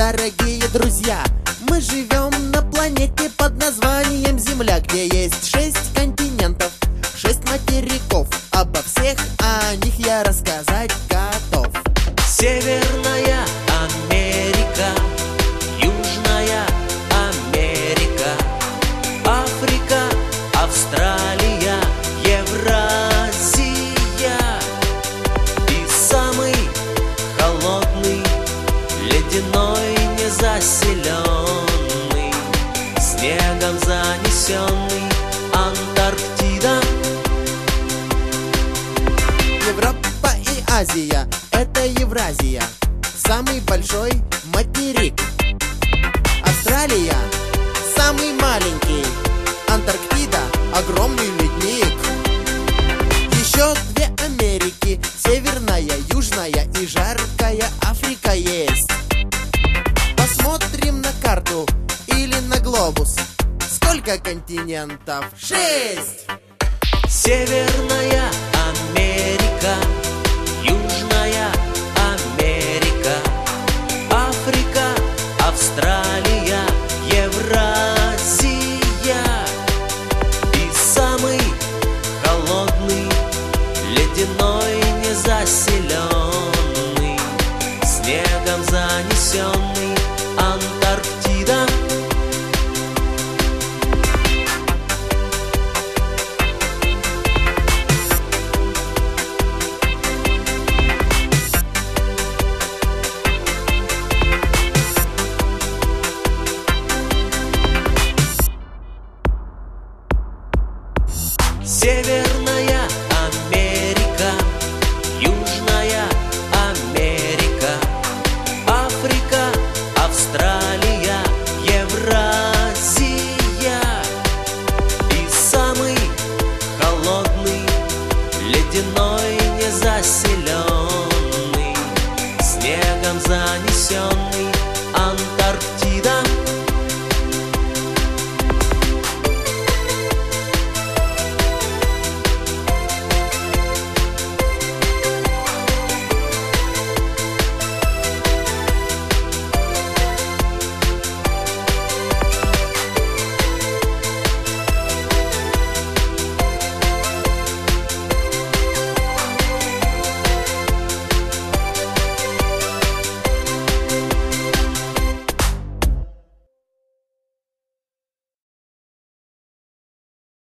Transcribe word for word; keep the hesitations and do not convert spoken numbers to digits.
дорогие друзья! Мы живем на планете под названием Земля, где есть шесть континентов, шесть материков. Обо всех о них я рассказать готов. Северная Америка, Южная Америка, Африка, Австралия, Евразия. И самый холодный, ледяной, незаселенный, снегом занесенный Антарктида. Европа и Азия — это Евразия, самый большой материк. Австралия — самый маленький, Антарктида — огромный ледник. Еще две Америки — северная, южная и жаркая Африка есть. Посмотрим на карту или на глобус. Сколько континентов? Шесть! Северная Америка, Южная Америка, Африка, Австралия, Евразия. И самый холодный, ледяной, незаселенный, снегом занесенный Антарктида. Северная Америка, Южная Америка, Африка, Австралия, Евразия. И самый холодный, ледяной, незаселенный, снегом занесенный Антарктида.